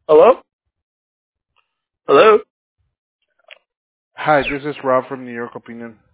Hello? Hello? Hi, this is Rob from New York Opinion.